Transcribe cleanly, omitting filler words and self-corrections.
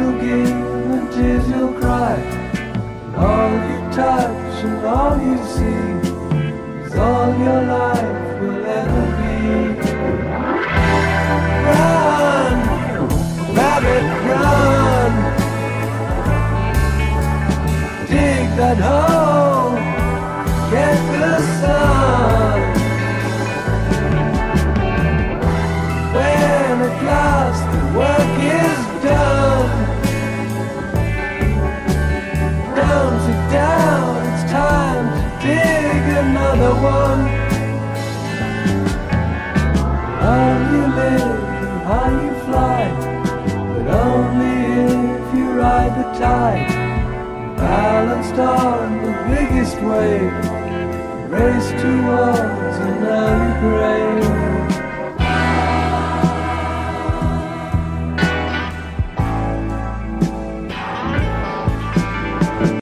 you'll give and tears you'll cry, and all you touch and all you see is all your life will ever be. Run, rabbit, run, dig that hole, get the sun. When at last the work is done, down to down, it's time to dig another one. How you live and how you fly, but only if you ride the tide, balanced on the biggest wave, race towards an early grave.